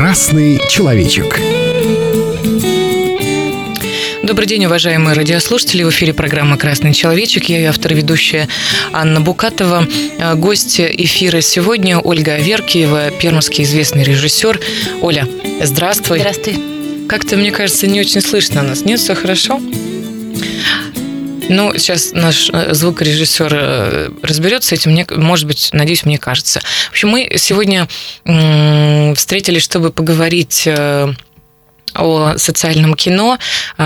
«Красный человечек». Добрый день, уважаемые радиослушатели. В эфире программа «Красный человечек». Я ее автор и ведущая Анна Букатова. Гость эфира сегодня Ольга Аверкиева, пермский известный режиссер. Оля, здравствуй. Здравствуй. Как-то, мне кажется, не очень слышно нас. Нет, все хорошо? Ну, сейчас наш звукорежиссер разберется с этим, может быть, надеюсь, мне кажется. В общем, мы сегодня встретились, чтобы поговорить о социальном кино.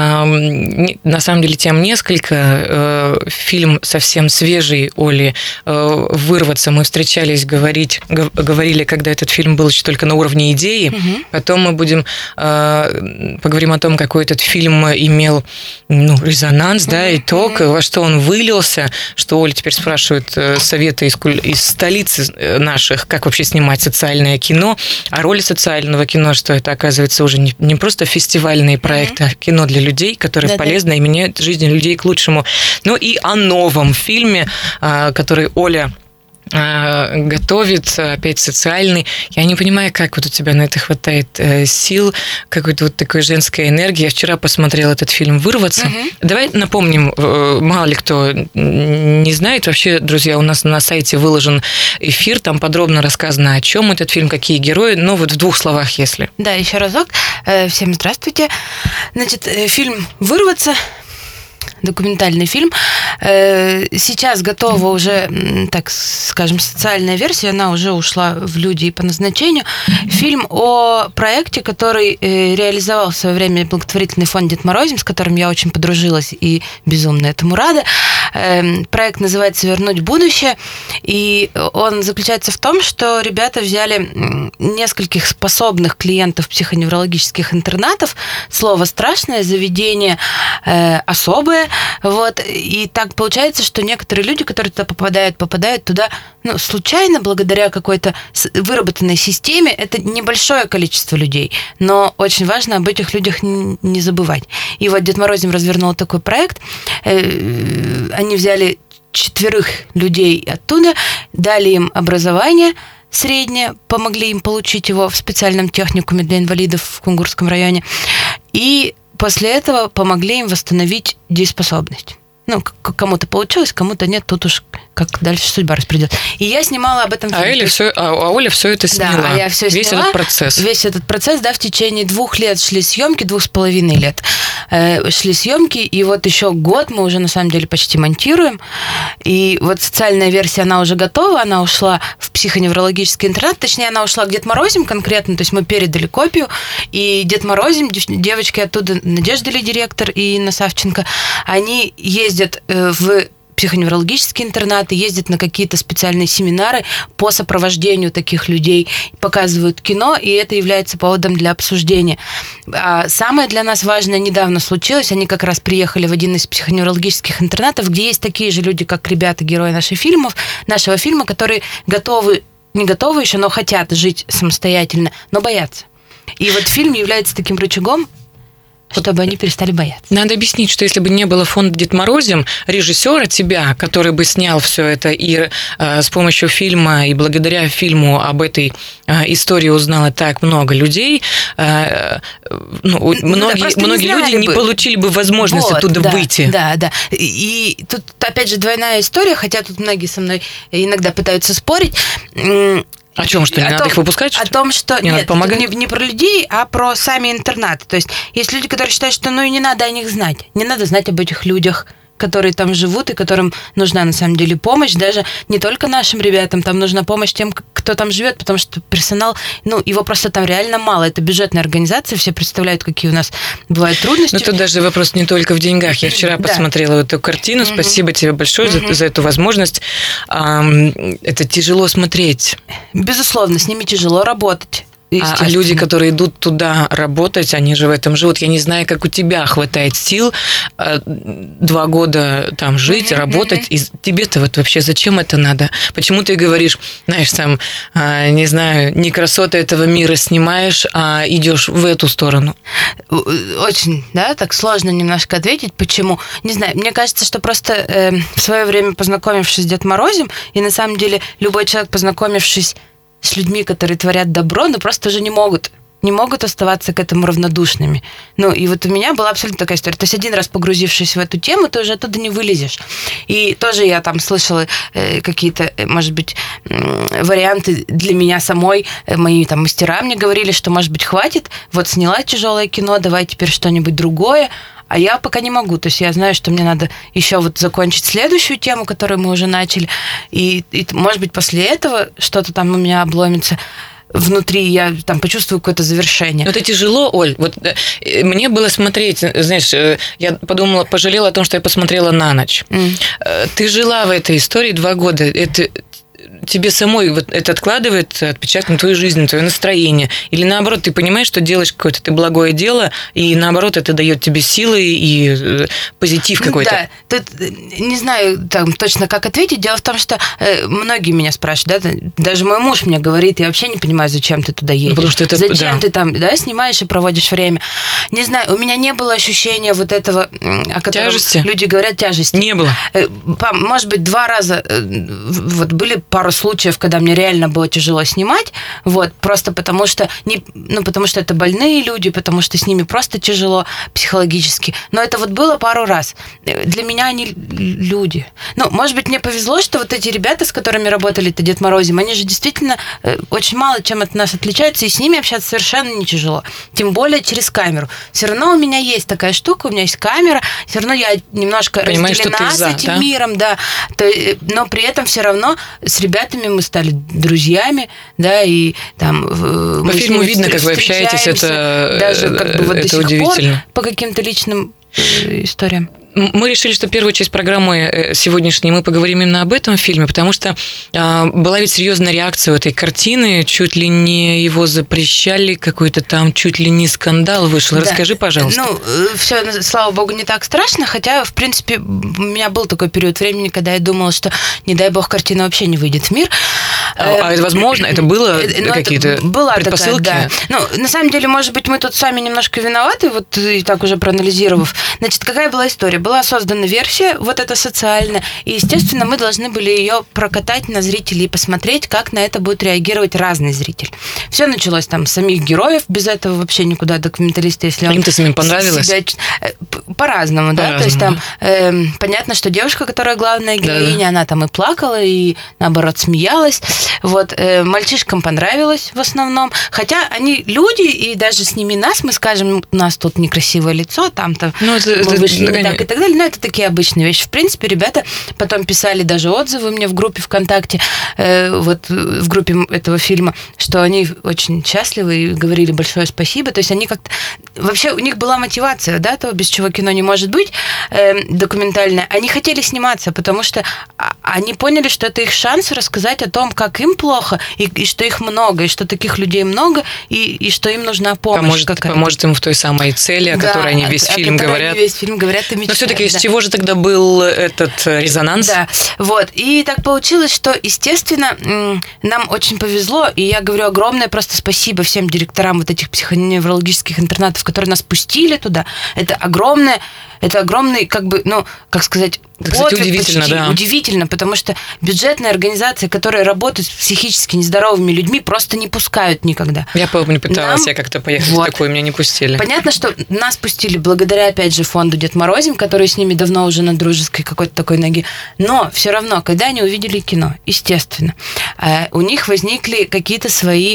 На самом деле тем несколько. Фильм совсем свежий Оли «Вырваться». Мы встречались, говорили, когда этот фильм был еще только на уровне идеи. Угу. Потом мы поговорим о том, какой этот фильм имел резонанс, да, итог, во что он вылился, что Оля теперь спрашивает советы из столицы наших, как вообще снимать социальное кино, о роли социального кино, что это, оказывается, уже не просто фестивальные проекты, а кино для людей, которые полезно и меняют жизнь людей к лучшему. Ну и о новом фильме, который Оля готовит, опять социальный. Я не понимаю, как вот у тебя на это хватает сил, какой-то вот такой женской энергии. Я вчера посмотрела этот фильм «Вырваться». Давай напомним, мало ли кто не знает. Вообще, друзья, у нас на сайте выложен эфир, там подробно рассказано, о чем этот фильм, какие герои. Ну, вот в двух словах, если. Да, еще разок. Всем здравствуйте. Значит, фильм «Вырваться», документальный фильм. Сейчас готова уже, так скажем, социальная версия, она уже ушла в люди и по назначению. Фильм о проекте, который реализовал в свое время благотворительный фонд «Дед Морозим», с которым я очень подружилась и безумно этому рада. Проект называется «Вернуть будущее», и он заключается в том, что ребята взяли нескольких способных клиентов психоневрологических интернатов, слово страшное, заведение особое, вот, и так получается, что некоторые люди, которые туда попадают туда, случайно, благодаря какой-то выработанной системе. Это небольшое количество людей, но очень важно об этих людях не забывать. И вот Дед Морозим развернул такой проект. Они взяли 4 людей оттуда, дали им образование среднее, помогли им получить его в специальном техникуме для инвалидов в Кунгурском районе, и после этого помогли им восстановить дееспособность. Кому-то получилось, кому-то нет, тут уж как дальше судьба распределит. И я снимала об этом фильм. Оля все это сняла. Да, я все весь сняла. Весь этот процесс, да, в течение 2 лет шли съемки, 2,5 лет шли съемки, и вот еще год мы уже на самом деле почти монтируем. И вот социальная версия, она уже готова, она ушла в психоневрологический интернат, точнее, она ушла к Дед Морозим конкретно, то есть мы передали копию, и Дед Морозим, девочки оттуда, Надежда Ли, директор, и Инна Савченко, они ездят в психоневрологические интернаты, ездят на какие-то специальные семинары по сопровождению таких людей, показывают кино, и это является поводом для обсуждения. А самое для нас важное недавно случилось, они как раз приехали в один из психоневрологических интернатов, где есть такие же люди, как ребята, герои нашего фильма, которые не готовы еще, но хотят жить самостоятельно, но боятся. И вот фильм является таким рычагом, чтобы они перестали бояться. Надо объяснить, что если бы не было фонда «Дед Морозим», режиссера тебя, который бы снял все это и с помощью фильма, и благодаря фильму об этой истории узнало так много людей, многие люди не получили бы возможность оттуда выйти. Да. И тут, опять же, двойная история, хотя тут многие со мной иногда пытаются спорить. О чем, что не надо их выпускать? О том, что надо помогать? Не про людей, а про сами интернаты. То есть есть люди, которые считают, что и не надо о них знать. Не надо знать об этих людях, которые там живут и которым нужна на самом деле помощь. Даже не только нашим ребятам, там нужна помощь тем, кто там живет, потому что персонал, его просто там реально мало. Это бюджетная организация, все представляют, какие у нас бывают трудности. Но тут даже вопрос не только в деньгах. Я вчера посмотрела эту картину. Спасибо тебе большое за эту возможность. Это тяжело смотреть. Безусловно, с ними тяжело работать. А люди, которые идут туда работать, они же в этом живут. Я не знаю, как у тебя хватает сил 2 года там жить, работать. И тебе-то вот вообще зачем это надо? Почему ты говоришь, знаешь, там, не знаю, не красоты этого мира снимаешь, а идешь в эту сторону? Очень, так сложно немножко ответить. Почему? Не знаю, мне кажется, что просто в свое время, познакомившись с Дед Морозим, и на самом деле любой человек, познакомившись с людьми, которые творят добро, просто уже не могут не могут оставаться к этому равнодушными. Ну, и вот у меня была абсолютно такая история. То есть один раз погрузившись в эту тему, ты уже оттуда не вылезешь. И тоже я там слышала какие-то, может быть, варианты для меня самой. Мои там мастера мне говорили, что, может быть, хватит, вот сняла тяжелое кино, давай теперь что-нибудь другое. А я пока не могу. То есть я знаю, что мне надо еще вот закончить следующую тему, которую мы уже начали. И может быть, после этого что-то там у меня обломится внутри, я там почувствую какое-то завершение. Это тяжело, Оль. Вот мне было смотреть, знаешь, я подумала, пожалела о том, что я посмотрела на ночь. Ты жила в этой истории 2 года. Это тебе самой вот это откладывает отпечаток на твою жизнь, на твое настроение? Или наоборот, ты понимаешь, что делаешь какое-то ты благое дело, и наоборот, это дает тебе силы и позитив какой-то? Да, тут не знаю там точно, как ответить. Дело в том, что многие меня спрашивают, да, даже мой муж мне говорит, я вообще не понимаю, зачем ты туда едешь. Потому что это, зачем ты там, да, снимаешь и проводишь время. Не знаю, у меня не было ощущения вот этого, о котором тяжести? Люди говорят, тяжести. Не было. Может быть, 2 раза вот были пару случаев, когда мне реально было тяжело снимать, вот, просто потому что, потому что это больные люди, потому что с ними просто тяжело психологически. Но это вот было пару раз. Для меня они люди. Ну, может быть, мне повезло, что вот эти ребята, с которыми работали-то Дед Морозим, они же действительно очень мало чем от нас отличаются, и с ними общаться совершенно не тяжело. Тем более через камеру. Все равно у меня есть такая штука, у меня есть камера, все равно я немножко разделена с этим миром, да. Но при этом все равно с ребятами мы стали друзьями, да, и там... По фильму видно, как вы общаетесь, это даже как бы вот это до сих удивительно. Пор по каким-то личным историям. Мы решили, что первую часть программы сегодняшней мы поговорим именно об этом фильме, потому что была ведь серьезная реакция у этой картины, чуть ли не его запрещали, какой-то там чуть ли не скандал вышел. Да. Расскажи, пожалуйста. Ну, все, слава богу, не так страшно, хотя, в принципе, у меня был такой период времени, когда я думала, что, не дай бог, картина вообще не выйдет в мир. А это возможно? Это было какие-то предпосылки? Такая, да. Ну, на самом деле, может быть, мы тут сами немножко виноваты, вот и так уже проанализировав. Значит, какая была история? Была создана версия, вот эта социальная, и, естественно, мы должны были ее прокатать на зрителей и посмотреть, как на это будет реагировать разный зритель. Все началось там с самих героев, без этого вообще никуда документалиста, если он... Им-то самим понравилось? По-разному, да, то есть там понятно, что девушка, которая главная героиня, она там и плакала, и, наоборот, смеялась, вот, мальчишкам понравилось в основном, хотя они люди, и даже сними нас, мы скажем, у нас тут некрасивое лицо, там-то мы вышли не так и так далее, но это такие обычные вещи. В принципе, ребята потом писали даже отзывы мне в группе ВКонтакте, вот в группе этого фильма, что они очень счастливы и говорили большое спасибо, то есть они как-то... Вообще у них была мотивация, да, то, без чего кино не может быть, документальное. Они хотели сниматься, потому что они поняли, что это их шанс рассказать о том, как им плохо, и что их много, и что таких людей много, и что им нужна помощь. Поможет им в той самой цели, о которой они весь фильм говорят. Весь фильм говорят и мечтают. Но все-таки из чего же тогда был этот резонанс? Да, вот. И так получилось, что, естественно, нам очень повезло, и я говорю огромное просто спасибо всем директорам вот этих психоневрологических интернатов, которые нас пустили туда. Это огромный, как бы, ну, как сказать, кстати, удивительно, почти. Да. Удивительно, потому что бюджетные организации, которые работают с психически нездоровыми людьми, просто не пускают никогда. Я, помню, пыталась я как-то поехать в такой, меня не пустили. Понятно, что нас пустили благодаря, опять же, фонду Дед Морозим, который с ними давно уже на дружеской какой-то такой ноге. Но все равно, когда они увидели кино, естественно, у них возникли какие-то свои...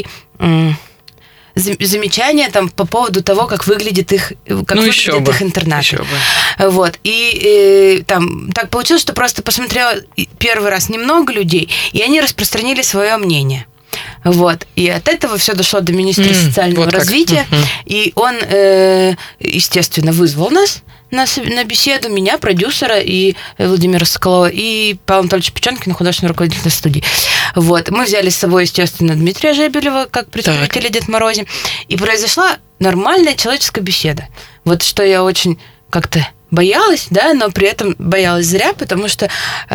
замечания там по поводу того, как выглядит их, выглядит их интернат. Вот. И там так получилось, что просто посмотрела первый раз немного людей, и они распространили свое мнение. Вот. И от этого все дошло до министра социального развития, и он, естественно, вызвал нас на беседу, меня, продюсера, и Владимира Соколова, и Павла Анатольевича Печенкина, художественного руководителя студии. Вот. Мы взяли с собой, естественно, Дмитрия Жебелева, как представителя Дед Морозим, и произошла нормальная человеческая беседа. Вот что я очень как-то боялась, да, но при этом боялась зря, потому что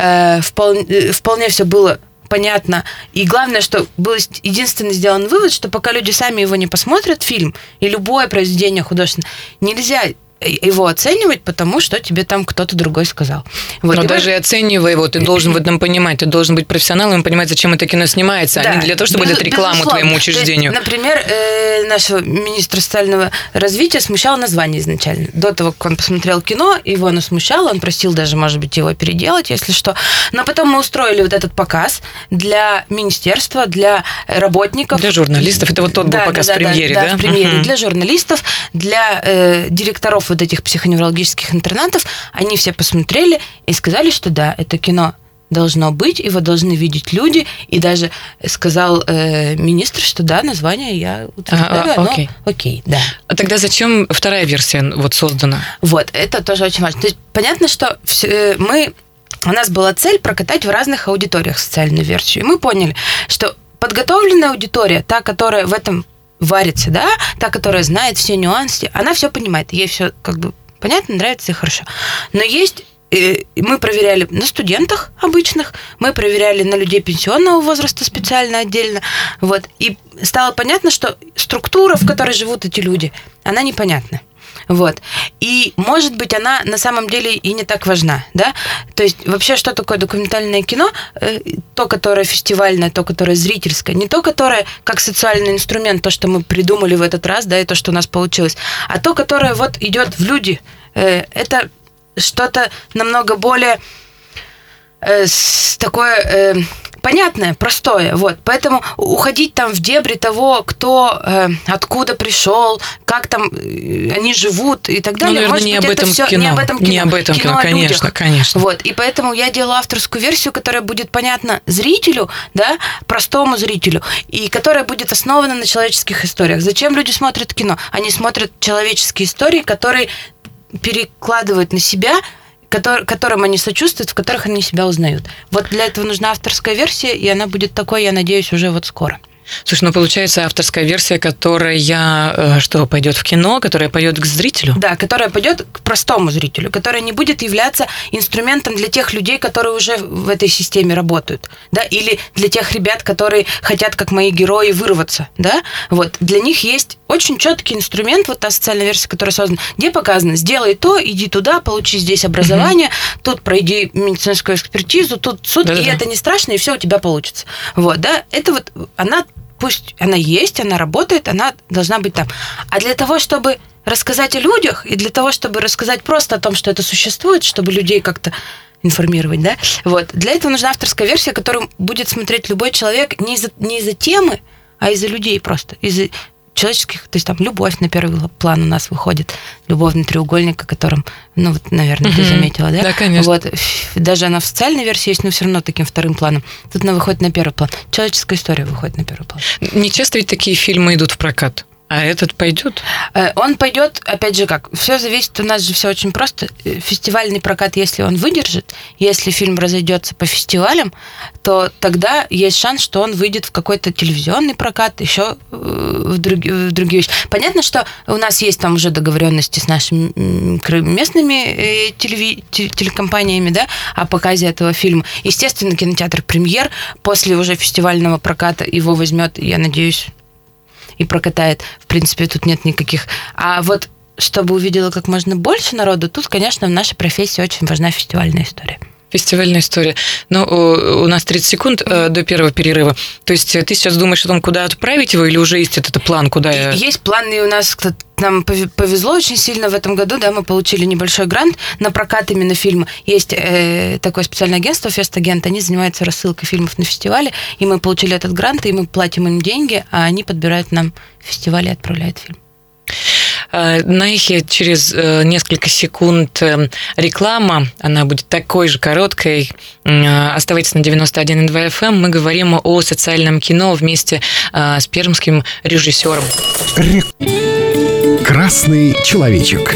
вполне все было понятно. И главное, что был единственный сделан вывод, что пока люди сами его не посмотрят, фильм и любое произведение художественное, нельзя его оценивать, потому что тебе там кто-то другой сказал. Вот. Но даже оценивая его, ты должен в этом понимать, ты должен быть профессионалом и понимать, зачем это кино снимается, а не для того, чтобы дать рекламу твоему учреждению. Есть, например, нашего министра социального развития смущало название изначально. До того, как он посмотрел кино, его оно смущало, он просил даже, может быть, его переделать, если что. Но потом мы устроили вот этот показ для министерства, для работников. Для журналистов. Это вот тот был показ в премьере, да? Да, в премьере. Для журналистов, для директоров вот этих психоневрологических интернатов. Они все посмотрели и сказали, что да, это кино должно быть, его должны видеть люди, и даже сказал министр, что да, название я утверждаю, окей, да. А тогда зачем вторая версия вот создана? Вот, это тоже очень важно. То есть понятно, что у нас была цель прокатать в разных аудиториях социальную версию, и мы поняли, что подготовленная аудитория, та, которая в этом варится, да, та, которая знает все нюансы, она все понимает, ей все как бы понятно, нравится и хорошо. Но есть мы проверяли на студентах обычных, мы проверяли на людей пенсионного возраста специально отдельно. Вот. И стало понятно, что структура, в которой живут эти люди, она непонятна. Вот. И, может быть, она на самом деле и не так важна. Да? То есть, вообще, что такое документальное кино? То, которое фестивальное, то, которое зрительское. Не то, которое как социальный инструмент, то, что мы придумали в этот раз, да, и то, что у нас получилось, а то, которое вот идет в люди. Это что-то намного более такое понятное, простое. Вот. Поэтому уходить там в дебри того, кто откуда пришел, как там они живут и так далее. Наверное, не об этом кино. Не об этом кино, конечно. Вот. И поэтому я делаю авторскую версию, которая будет понятна зрителю, да, простому зрителю, и которая будет основана на человеческих историях. Зачем люди смотрят кино? Они смотрят человеческие истории, которые перекладывают на себя, которым они сочувствуют, в которых они себя узнают. Вот для этого нужна авторская версия, и она будет такой, я надеюсь, уже вот скоро. Слушай, ну получается авторская версия, которая пойдет в кино, которая пойдет к зрителю? Да, которая пойдет к простому зрителю, которая не будет являться инструментом для тех людей, которые уже в этой системе работают, да, или для тех ребят, которые хотят, как мои герои, вырваться, да. Вот для них есть очень четкий инструмент, вот та социальная версия, которая создана, где показано: сделай то, иди туда, получи здесь образование, тут пройди медицинскую экспертизу, тут суд, и это не страшно, и все у тебя получится. Вот, да, это вот она. Пусть она есть, она работает, она должна быть там. А для того, чтобы рассказать о людях, и для того, чтобы рассказать просто о том, что это существует, чтобы людей как-то информировать, да, вот, для этого нужна авторская версия, которую будет смотреть любой человек не из-за темы, а из-за людей просто, из-за человеческих, то есть там любовь на первый план у нас выходит, любовный треугольник, о котором, ну, вот, наверное, ты заметила, да? Да, конечно. Вот, даже она в социальной версии есть, но все равно таким вторым планом. Тут она выходит на первый план. Человеческая история выходит на первый план. Не часто ведь такие фильмы идут в прокат. А этот пойдет? Он пойдет, опять же, как? Все зависит, у нас же все очень просто. Фестивальный прокат, если он выдержит, если фильм разойдется по фестивалям, то тогда есть шанс, что он выйдет в какой-то телевизионный прокат, еще в другие вещи. Понятно, что у нас есть там уже договоренности с нашими местными телекомпаниями, да, о показе этого фильма. Естественно, кинотеатр «Премьер» после уже фестивального проката его возьмет, я надеюсь, и прокатает. В принципе, тут нет никаких... А вот чтобы увидело как можно больше народу, тут, конечно, в нашей профессии очень важна фестивальная история. Фестивальная история. Но у нас 30 секунд до первого перерыва. То есть ты сейчас думаешь о том, куда отправить его, или уже есть этот план, куда... Есть план, и у нас... Нам повезло очень сильно в этом году, да, мы получили небольшой грант на прокат именно фильма. Есть такое специальное агентство, Фестагент, они занимаются рассылкой фильмов на фестивале, и мы получили этот грант, и мы платим им деньги, а они подбирают нам фестиваль и отправляют фильм. На эхе через несколько секунд реклама, она будет такой же короткой. Оставайтесь на 91,2 FM. Мы говорим о социальном кино вместе с пермским режиссером. Красный человечек.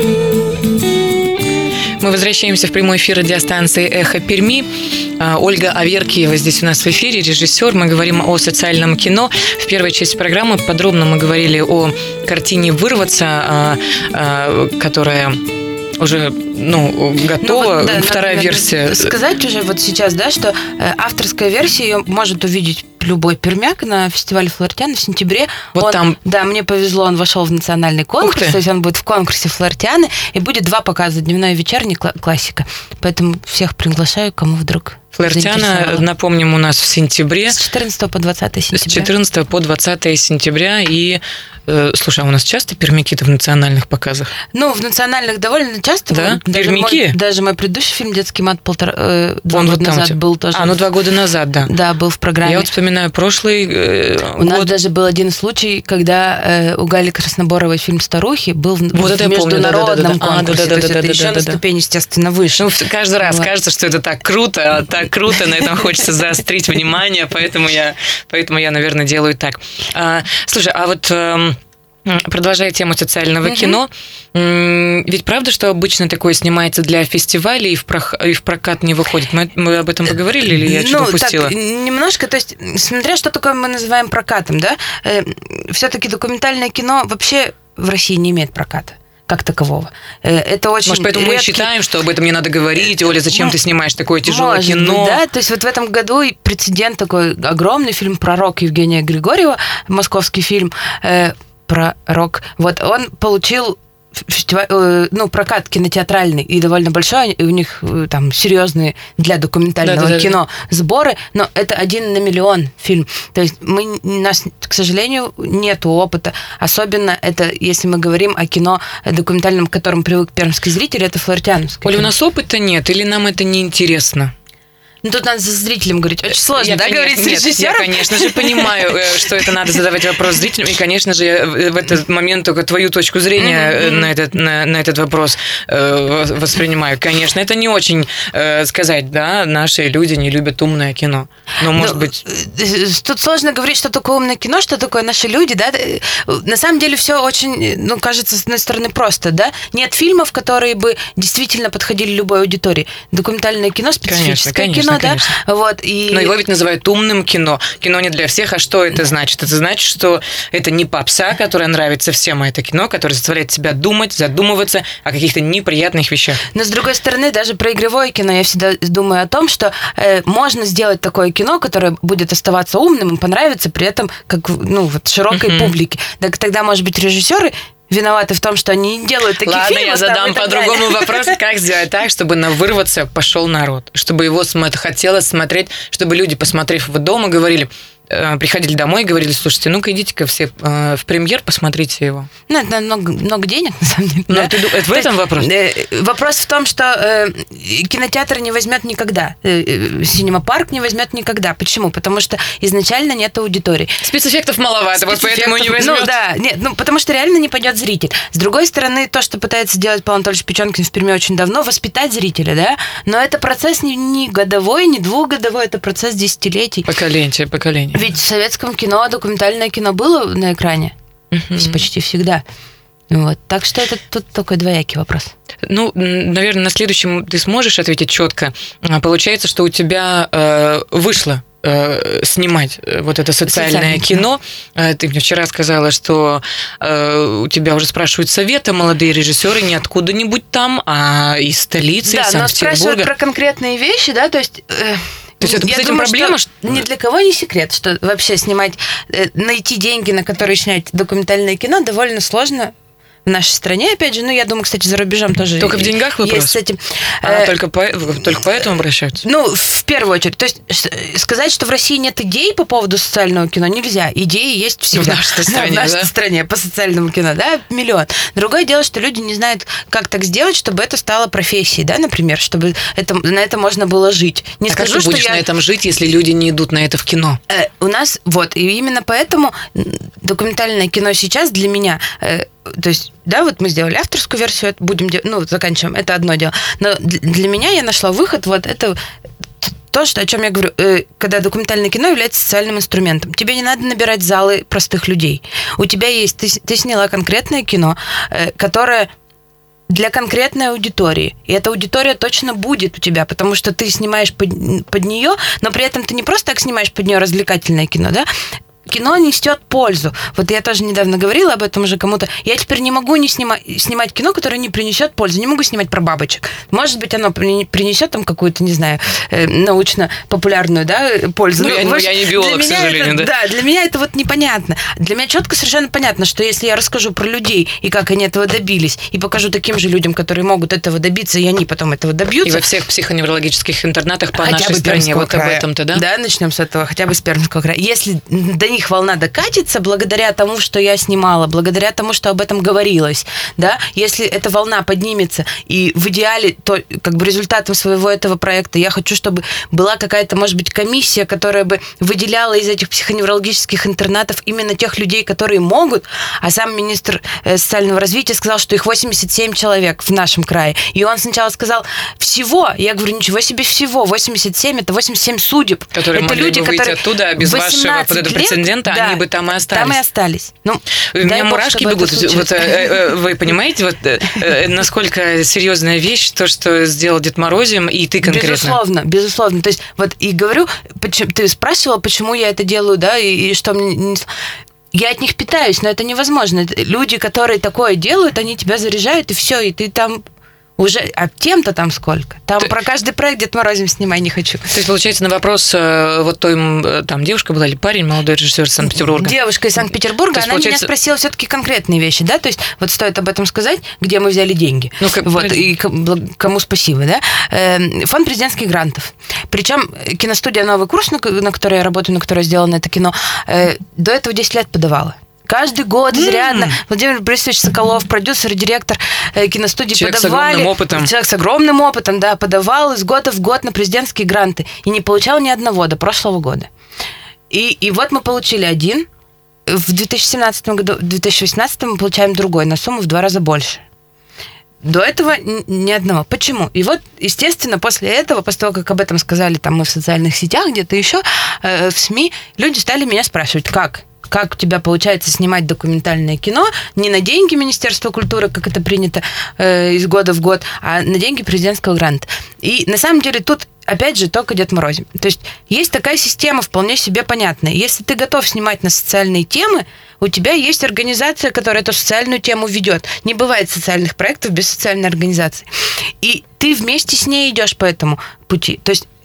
Мы возвращаемся в прямой эфир радиостанции «Эхо Перми». Ольга Аверкиева здесь у нас в эфире, режиссер. Мы говорим о социальном кино. В первой части программы подробно мы говорили о картине «Вырваться», которая уже готова. Вторая версия. Сказать уже вот сейчас, да, что авторская версия, ее может увидеть принципе, любой пермяк на фестивале Флориана в сентябре. Вот там. Да, мне повезло, он вошел в национальный конкурс, то есть он будет в конкурсе Флорианы, и будет 2 показа, дневной и вечерний, классика. Поэтому всех приглашаю, кому вдруг Флориана, напомним, у нас в сентябре. С 14 по 20 сентября. С 14 по 20 сентября. И, слушай, а у нас часто пермяки-то в национальных показах? Ну, в национальных довольно часто. Да? Пермяки? Даже мой предыдущий фильм «Детский мат» 2 он года назад был тоже. 2 года назад, да. Да, был в программе. Я вот вспоминаю прошлый У нас даже был один случай, когда у Гали Красноборовой фильм «Старухи» был в международном конкурсе. То есть это еще на ступень, естественно, выше. Ну, каждый раз кажется, что это так круто, на этом хочется заострить внимание, поэтому я, наверное, делаю так. Слушай, а вот продолжая тему социального кино, ведь правда, что обычно такое снимается для фестивалей и в прокат не выходит? Мы об этом поговорили или я что-то упустила? Так, немножко, то есть, смотря что такое мы называем прокатом, да, все-таки документальное кино вообще в России не имеет проката как такового. Это очень Может, поэтому мы считаем, что об этом не надо говорить. Оля, зачем ты снимаешь такое тяжелое кино? Быть, да, то есть вот в этом году прецедент такой огромный, фильм «Пророк» Евгения Григорьева, московский фильм «Пророк». Вот он получил фестиваль, прокат кинотеатральный и довольно большой, и у них там серьезные для документального кино сборы, но это 1 на миллион фильм. То есть у нас, к сожалению, нет опыта. Особенно это, если мы говорим о кино документальном, к которому привык пермский зритель, это флориановское. Оля, у нас опыта нет, или нам это неинтересно? Ну, тут надо со зрителем говорить. Очень сложно, говорить с режиссером? Я, конечно же, понимаю, что это надо задавать вопрос зрителям, и, конечно же, я в этот момент только твою точку зрения на этот вопрос воспринимаю. Конечно, это не очень сказать, да, наши люди не любят умное кино. Но, может быть... Тут сложно говорить, что такое умное кино, что такое наши люди, да. На самом деле все очень, кажется, с одной стороны, просто, да. Нет фильмов, которые бы действительно подходили любой аудитории. Документальное кино, специфическое кино, да? Вот, Но его ведь называют умным кино. Кино не для всех, а что это значит? Это значит, что это не попса, которая нравится всем, а это кино, которое заставляет тебя думать, задумываться о каких-то неприятных вещах. Но, с другой стороны, даже про игровое кино я всегда думаю о том, что можно сделать такое кино, которое будет оставаться умным и понравится при этом как, широкой публике. Так тогда, может быть, режиссеры виноваты в том, что они не делают таких фильмов. Ладно, я задам по-другому вопрос, как сделать так, чтобы на «Вырваться» пошел народ, чтобы его хотелось смотреть, чтобы люди, посмотрев его дома, приходили домой и говорили: слушайте, ну-ка идите-ка все в премьер, посмотрите его. Ну, это много денег, на самом деле. Да? Это в этом вопрос? Вопрос в том, что кинотеатр не возьмет никогда, синема-парк не возьмет никогда. Почему? Потому что изначально нет аудитории. Спецэффектов маловато, вот поэтому не возьмет. Потому что реально не пойдет зритель. С другой стороны, то, что пытается делать Павел Анатольевич Печенкин в Перми очень давно, воспитать зрителя, да, но это процесс не годовой, не двухгодовой, это процесс десятилетий. Поколение. Ведь в советском кино документальное кино было на экране почти всегда. Вот. Так что это тут такой двоякий вопрос. Ну, наверное, на следующем ты сможешь ответить четко. Получается, что у тебя вышло снимать вот это социальное кино. Ты мне вчера сказала, что у тебя уже спрашивают советы молодые режиссеры не откуда-нибудь там, а из столицы, из Санкт-Петербурга. Да, но спрашивают про конкретные вещи, да, то есть... То есть это с этим проблема? Что ни для кого не секрет, что вообще найти деньги, на которые снять документальное кино, довольно сложно в нашей стране, опять же, я думаю, кстати, за рубежом тоже. Только в деньгах вопрос? Есть с этим. Только поэтому обращаются? В первую очередь. То есть сказать, что в России нет идей по поводу социального кино, нельзя. Идеи есть всегда. В нашей стране по социальному кино, да, миллион. Другое дело, что люди не знают, как так сделать, чтобы это стало профессией, да, например, чтобы на это можно было жить. Не скажу, как ты будешь на этом жить, если люди не идут на это в кино? У нас, и именно поэтому документальное кино сейчас для меня... То есть, да, вот мы сделали авторскую версию, будем заканчиваем, это одно дело. Но для меня я нашла выход, вот это то, о чем я говорю, когда документальное кино является социальным инструментом. Тебе не надо набирать залы простых людей. У тебя есть, ты сняла конкретное кино, которое для конкретной аудитории. И эта аудитория точно будет у тебя, потому что ты снимаешь под нее, но при этом ты не просто так снимаешь под нее развлекательное кино, да? кино несет пользу. Вот я тоже недавно говорила об этом уже кому-то. Я теперь не могу не снимать кино, которое не принесет пользу. Не могу снимать про бабочек. Может быть, оно принесет там какую-то, не знаю, научно-популярную, да, пользу. Ну, я не биолог, к сожалению, да. Да, для меня это вот непонятно. Для меня четко совершенно понятно, что если я расскажу про людей и как они этого добились, и покажу таким же людям, которые могут этого добиться, и они потом этого добьются. И во всех психоневрологических интернатах по нашей стране. Вот об этом-то, да? Да, начнем с этого, хотя бы с Пермского края. Если до них волна докатится, благодаря тому, что я снимала, благодаря тому, что об этом говорилось, да, если эта волна поднимется, и в идеале, то как бы результатом своего этого проекта я хочу, чтобы была какая-то, может быть, комиссия, которая бы выделяла из этих психоневрологических интернатов именно тех людей, которые могут, а сам министр социального развития сказал, что их 87 человек в нашем крае. И он сначала сказал, всего, я говорю, ничего себе всего, 87, это 87 судеб. Которые это могли люди, бы выйти которые оттуда, а без вашего прецедента, да, они бы там и остались. Там и остались. Ну, у меня мурашки бегут. Вот, вы понимаете, вот, насколько серьезная вещь то, что сделал Дед Морозим, и ты конкретно? Безусловно. То есть, вот и говорю, ты спрашивала, почему я это делаю, да, и что мне... Я от них питаюсь, но это невозможно. Люди, которые такое делают, они тебя заряжают, и все, и ты там... Уже, а тем-то там сколько? Там про каждый проект Дед Морозим снимай не хочу. То есть, получается, на вопрос, вот той, там, девушка была или парень, молодой режиссер из Санкт-Петербурга? Девушка из Санкт-Петербурга, она меня спросила все-таки конкретные вещи, да, то есть, вот стоит об этом сказать, где мы взяли деньги. Ну, вот, и кому спасибо, да. Фонд президентских грантов. Причем киностудия «Новый курс», на которой я работаю, на которой сделано это кино, до этого 10 лет подавала. Каждый год изрядно. Владимир Борисович Соколов, продюсер и директор киностудии, человек подавали. С огромным опытом. Человек с огромным опытом, да, подавал из года в год на президентские гранты. И не получал ни одного до прошлого года. И вот мы получили один. В 2017 году, в 2018 мы получаем другой на сумму в 2 раза больше. До этого ни одного. Почему? И вот, естественно, после этого, после того, как об этом сказали там, мы в социальных сетях, где-то еще, в СМИ, люди стали меня спрашивать, как у тебя получается снимать документальное кино не на деньги Министерства культуры, как это принято из года в год, а на деньги президентского гранта. И на самом деле тут, опять же, только Дед Морозим. То есть такая система вполне себе понятная. Если ты готов снимать на социальные темы, у тебя есть организация, которая эту социальную тему ведет. Не бывает социальных проектов без социальной организации. И ты вместе с ней идешь по этому пути. То есть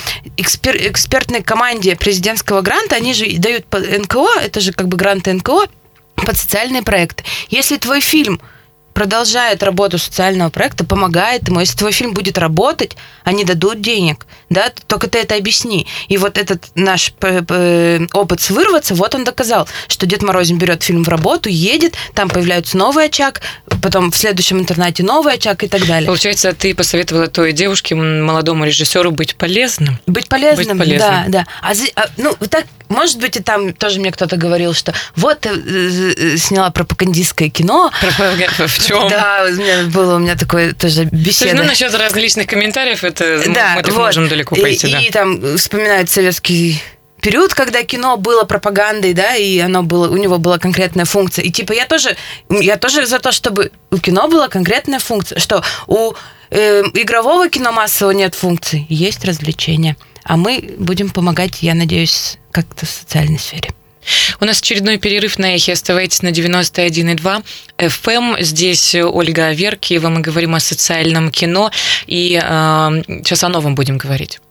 экспертной команде президентского гранта, они же дают по НКО, это же как бы гранты НКО, под социальные проекты. Если твой фильм продолжает работу социального проекта, помогает ему. Если твой фильм будет работать, они дадут денег, да, только ты это объясни. И вот этот наш опыт с «Вырваться», вот он доказал, что Дед Морозим берет фильм в работу, едет, там появляется новый очаг, потом в следующем интернате новый очаг и так далее. Получается, ты посоветовала той девушке, молодому режиссеру, быть полезным? Быть полезным, да. Ну, так, может быть, и там тоже мне кто-то говорил, что вот ты сняла пропагандистское кино. В чем? Да, у меня такое тоже беседа. То есть, насчет различных комментариев, это да, мы так вот можем далеко пойти. И там вспоминают советский период, когда кино было пропагандой, да, и у него была конкретная функция. И типа я тоже за то, чтобы у кино была конкретная функция, что у игрового кино массового нет функций, есть развлечения. А мы будем помогать, я надеюсь, как-то в социальной сфере. У нас очередной перерыв на эхе. Оставайтесь на 91,2 FM. Здесь Ольга Аверкиева. Мы говорим о социальном кино. И сейчас о новом будем говорить.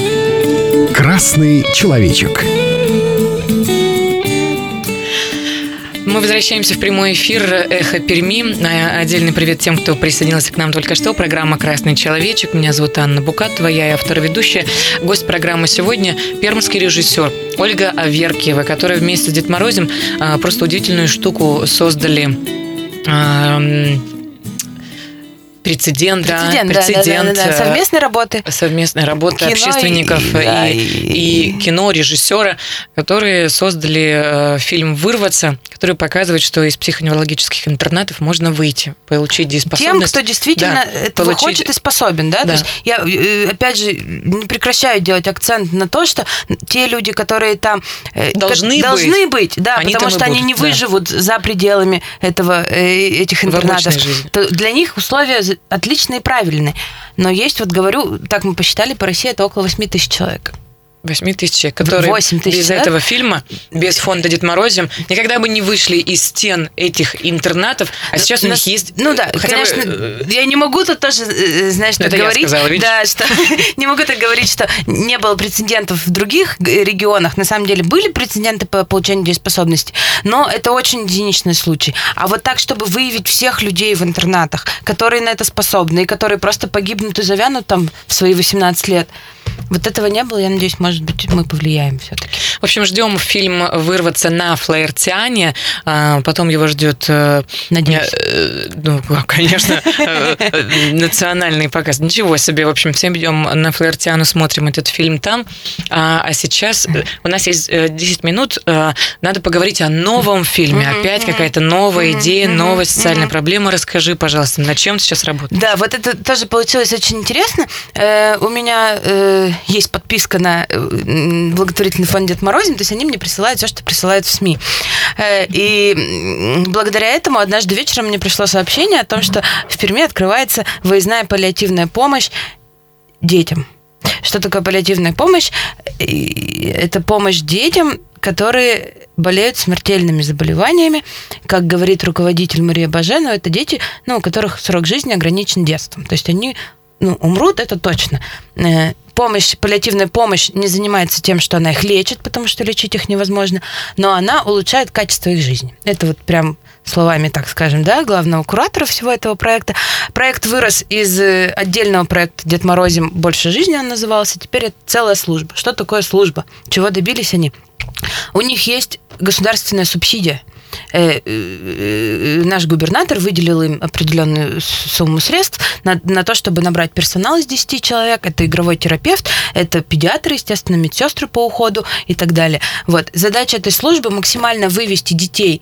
Красный человечек. Мы возвращаемся в прямой эфир «Эхо Перми». Отдельный привет тем, кто присоединился к нам только что. Программа «Красный человечек». Меня зовут Анна Букатова, я автор-ведущая. Гость программы сегодня – пермский режиссер Ольга Аверкиева, которая вместе с Дед Морозим просто удивительную штуку создали. Прецедент. Да. Совместной работы. Совместная работа общественников и кино, режиссера, которые создали фильм «Вырваться», который показывает, что из психоневрологических интернатов можно выйти, получить дееспособность. Тем, кто действительно этого хочет и способен, да? Да. То есть я, опять же, не прекращаю делать акцент на то, что те люди, которые там должны быть, да, потому что они не выживут за пределами этих интернатов. Для них условия отличные и правильные. Но есть, вот говорю, так мы посчитали, по России это около 8 тысяч человек. 8 тысяч человек, которые 8 тысяч без человек? этого фильма, без фонда Дед Морозим, никогда бы не вышли из стен этих интернатов, а сейчас у них есть... Ну да, хотя конечно, бы... я не могу тут тоже, знаешь, так Это говорить. я сказала, видишь? Да, что не могу так говорить, что не было прецедентов в других регионах. На самом деле были прецеденты по получению дееспособности, но это очень единичный случай. А вот так, чтобы выявить всех людей в интернатах, которые на это способны, и которые просто погибнут и завянут там в свои 18 лет, вот этого не было. Я надеюсь, может быть, мы повлияем все-таки. В общем, ждем фильм «Вырваться» на Флаертиане. Потом его ждет, Надеюсь. ну, конечно, национальный показ. Ничего себе. В общем, всем идем на Флаертиану, смотрим этот фильм там. А сейчас у нас есть 10 минут. Надо поговорить о новом фильме. Опять какая-то новая идея, новая социальная проблема. Расскажи, пожалуйста, над чем ты сейчас работаешь? Да, вот это тоже получилось очень интересно. У меня есть подписка на благотворительный фонд Дед Морозим, то есть они мне присылают все, что присылают в СМИ. И благодаря этому однажды вечером мне пришло сообщение о том, что в Перми открывается выездная паллиативная помощь детям. Что такое паллиативная помощь? Это помощь детям, которые болеют смертельными заболеваниями. Как говорит руководитель Мария Баженова, это дети, у которых срок жизни ограничен детством. То есть они умрут, это точно. Паллиативная помощь не занимается тем, что она их лечит, потому что лечить их невозможно, но она улучшает качество их жизни. Это вот прям словами, так скажем, да, главного куратора всего этого проекта. Проект вырос из отдельного проекта «Дед Морозим. Больше жизни» он назывался. Теперь это целая служба. Что такое служба? Чего добились они? У них есть государственная субсидия. Наш губернатор выделил им определенную сумму средств на то, чтобы набрать персонал из 10 человек. Это игровой терапевт, это педиатры, естественно, медсестры по уходу и так далее. Вот. Задача этой службы максимально вывести детей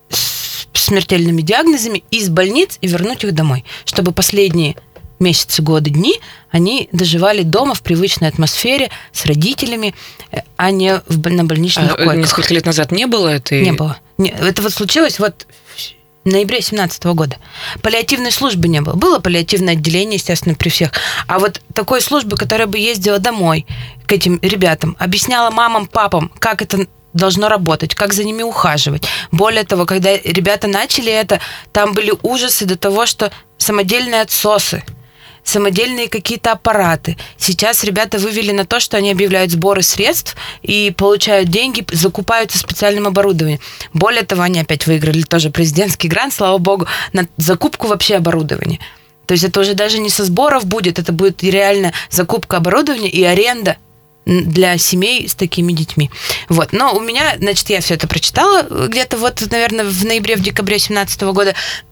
с смертельными диагнозами из больниц и вернуть их домой, чтобы последние месяцы, годы, дни они доживали дома в привычной атмосфере с родителями, а не на больничных койках. Несколько лет назад не было этой... Не было. Это вот случилось в ноябре 2017 года. Паллиативной службы не было. Было паллиативное отделение, естественно, при всех. А вот такой службы, которая бы ездила домой к этим ребятам, объясняла мамам, папам, как это должно работать, как за ними ухаживать. Более того, когда ребята начали это, там были ужасы до того, что самодельные отсосы, самодельные какие-то аппараты. Сейчас ребята вывели на то, что они объявляют сборы средств и получают деньги, закупаются специальным оборудованием. Более того, они опять выиграли тоже президентский грант, слава богу, на закупку вообще оборудования. То есть это уже даже не со сборов будет, это будет реально закупка оборудования и аренда для семей с такими детьми. Вот. Но у меня, значит, я все это прочитала где-то вот, наверное, в ноябре, в декабре 2017 года.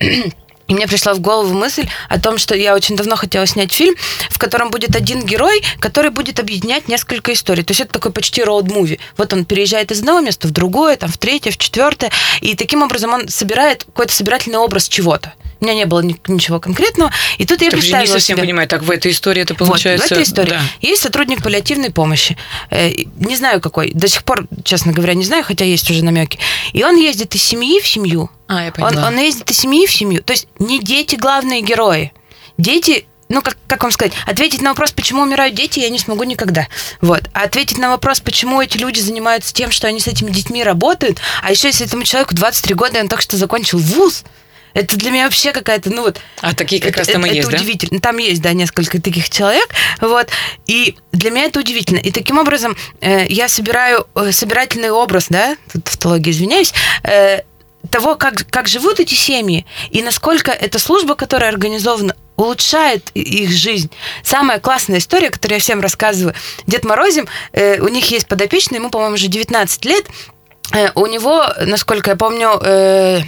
И мне пришла в голову мысль о том, что я очень давно хотела снять фильм, в котором будет один герой, который будет объединять несколько историй. То есть это такой почти роуд-муви. Вот он переезжает из одного места в другое, там, в третье, в четвертое, и таким образом он собирает какой-то собирательный образ чего-то. У меня не было ничего конкретного. И тут я представила не совсем себе... понимаю, так в этой истории это получается... Вот, в этой истории да. есть сотрудник паллиативной помощи. Не знаю какой. До сих пор, честно говоря, не знаю, хотя есть уже намеки. И он ездит из семьи в семью. Я поняла. Он ездит из семьи в семью. То есть не дети главные герои. Дети... как вам сказать, ответить на вопрос, почему умирают дети, я не смогу никогда. Вот. А ответить на вопрос, почему эти люди занимаются тем, что они с этими детьми работают, а еще если этому человеку 23 года, и он только что закончил вуз, это для меня вообще какая-то, А такие как раз там и есть, да? Это удивительно. Там есть, да, несколько таких человек, вот. И для меня это удивительно. И таким образом я собираю собирательный образ, да, тут тавтология, извиняюсь, того, как живут эти семьи, и насколько эта служба, которая организована, улучшает их жизнь. Самая классная история, которую я всем рассказываю. Дед Морозим, у них есть подопечный, ему, по-моему, уже 19 лет. У него, насколько я помню...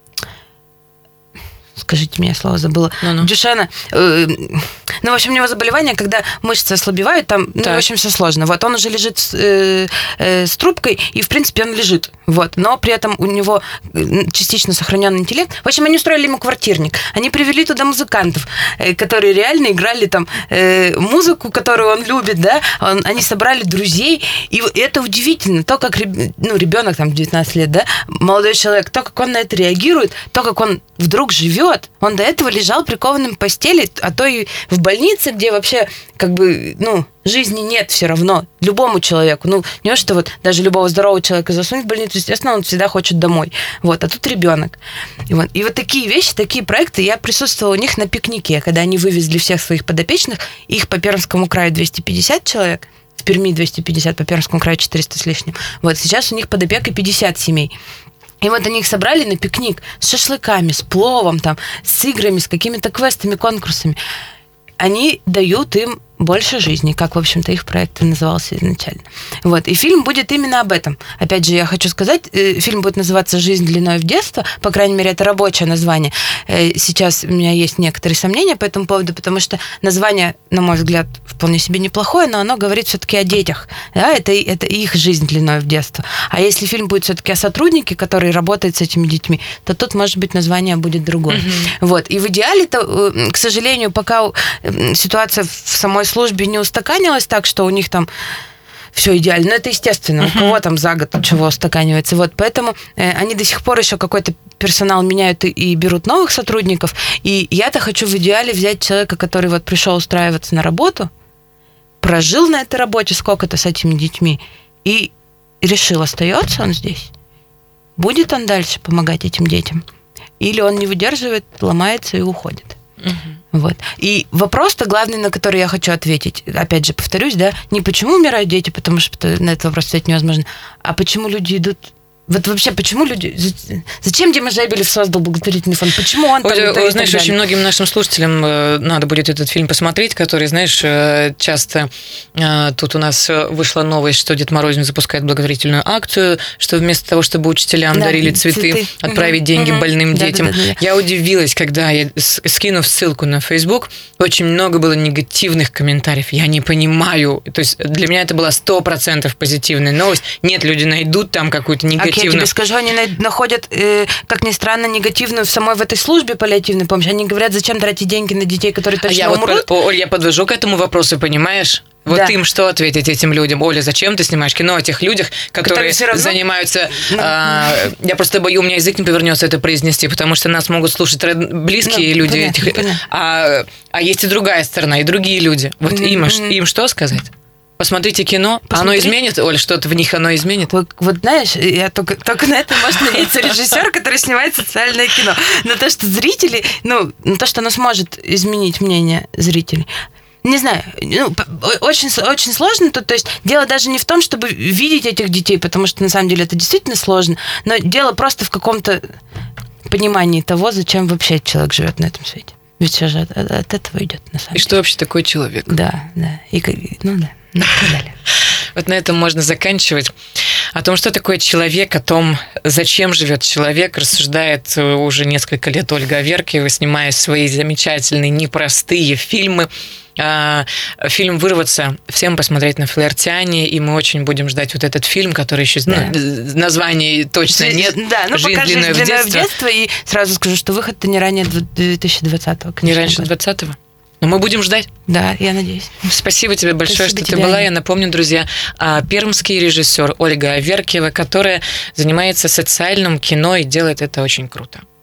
Скажите мне, я слово забыла. Дюшена. В общем, у него заболевание, когда мышцы ослабевают, там, в общем, все сложно. Вот, он уже лежит с трубкой, и, в принципе, он лежит. Вот, но при этом у него частично сохраненный интеллект. В общем, они устроили ему квартирник. Они привели туда музыкантов, которые реально играли там музыку, которую он любит, да. Они собрали друзей, и это удивительно. То, как ребенок, там, 19 лет, да, молодой человек, то, как он на это реагирует, то, как он вдруг живет. Он до этого лежал прикованным к постели, а то и в больнице больнице, где вообще как бы, жизни нет все равно любому человеку. Не то, что вот даже любого здорового человека засунуть в больницу, естественно, он всегда хочет домой. Вот, а тут ребенок. И вот такие вещи, такие проекты, я присутствовала у них на пикнике, когда они вывезли всех своих подопечных, их по Пермскому краю 250 человек, в Перми 250, по Пермскому краю 400 с лишним. Вот, сейчас у них под опекой 50 семей. И вот они их собрали на пикник с шашлыками, с пловом, там, с играми, с какими-то квестами, конкурсами. Они дают им больше жизни, как, в общем-то, их проект и назывался изначально. Вот. И фильм будет именно об этом. Опять же, я хочу сказать, фильм будет называться «Жизнь длиной в детство», по крайней мере, это рабочее название. Сейчас у меня есть некоторые сомнения по этому поводу, потому что название, на мой взгляд, вполне себе неплохое, но оно говорит все-таки о детях. Да? Это их жизнь длиной в детство. А если фильм будет все-таки о сотруднике, который работает с этими детьми, то тут, может быть, название будет другое. Вот. И в идеале-то, к сожалению, пока ситуация в самой службе не устаканилась так, что у них там все идеально. Но это естественно. У кого там за год чего устаканивается. Вот, поэтому они до сих пор еще какой-то персонал меняют и берут новых сотрудников. И я-то хочу в идеале взять человека, который вот пришел устраиваться на работу, прожил на этой работе сколько-то с этими детьми и решил, остается он здесь, будет он дальше помогать этим детям, или он не выдерживает, ломается и уходит. Вот. И вопрос-то главный, на который я хочу ответить, опять же, повторюсь, да, не почему умирают дети, потому что на этот вопрос ответить невозможно, а почему люди идут... Вот вообще, почему люди... Зачем Дима Жайбелев создал благотворительный фонд? Почему он там... Знаешь, очень многим нашим слушателям надо будет этот фильм посмотреть, который, знаешь, часто... Тут у нас вышла новость, что Дед Морозин запускает благотворительную акцию, что вместо того, чтобы учителям дарили цветы, отправить деньги больным детям. Да. Я удивилась, когда я, скинув ссылку на Facebook, очень много было негативных комментариев. Я не понимаю. То есть для меня это была 100% позитивная новость. Нет, люди найдут там какую-то негативную. Я тебе скажу, они находят, как ни странно, негативную в самой в этой службе паллиативной помощи. Они говорят, зачем тратить деньги на детей, которые точно умрут. Оль, я подвожу к этому вопросу, понимаешь? Вот да. Им что ответить этим людям? Оля, зачем ты снимаешь кино о тех людях, которые занимаются... Я просто боюсь, у меня язык не повернется это произнести, потому что нас могут слушать близкие люди. Понятно. А есть и другая сторона, и другие люди. Вот им что сказать? Посмотрите кино, оно изменит, Оль, что-то в них оно изменит? Вот знаешь, я только на это может надеяться режиссер, который снимает социальное кино. На то, что зрители, на то, что оно сможет изменить мнение зрителей. Не знаю, очень, очень сложно. То есть дело даже не в том, чтобы видеть этих детей, потому что на самом деле это действительно сложно, но дело просто в каком-то понимании того, зачем вообще человек живет на этом свете. Ведь все же от этого идет, на самом деле. И что вообще такое человек? Да. И так далее. Вот на этом можно заканчивать. О том, что такое человек, о том, зачем живет человек, рассуждает уже несколько лет Ольга Аверкиева, снимая свои замечательные, непростые фильмы. Фильм «Вырваться» всем посмотреть на Флаэртиане, и мы очень будем ждать вот этот фильм, который еще названий точно нет. Да, «Жизнь длиной в детство». И сразу скажу, что выход-то не ранее 2020-го. Не раньше 2020-го? Но мы будем ждать. Да, я надеюсь. Спасибо тебе большое, что ты была. Я напомню, друзья, пермский режиссер Ольга Аверкиева, которая занимается социальным кино и делает это очень круто.